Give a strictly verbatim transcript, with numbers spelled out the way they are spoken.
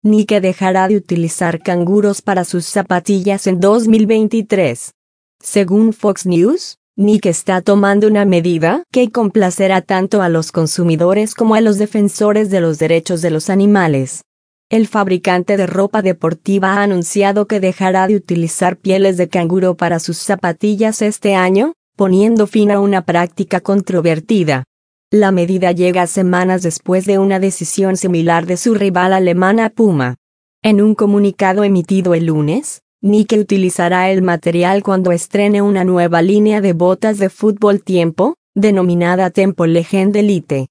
Nike dejará de utilizar canguros para sus zapatillas en dos mil veintitrés. Según Fox News, Nike está tomando una medida que complacerá tanto a los consumidores como a los defensores de los derechos de los animales. El fabricante de ropa deportiva ha anunciado que dejará de utilizar pieles de canguro para sus zapatillas este año, poniendo fin a una práctica controvertida. La medida llega semanas después de una decisión similar de su rival alemana Puma. En un comunicado emitido el lunes, Nike utilizará el material cuando estrene una nueva línea de botas de fútbol tiempo, denominada Tempo Legend Elite.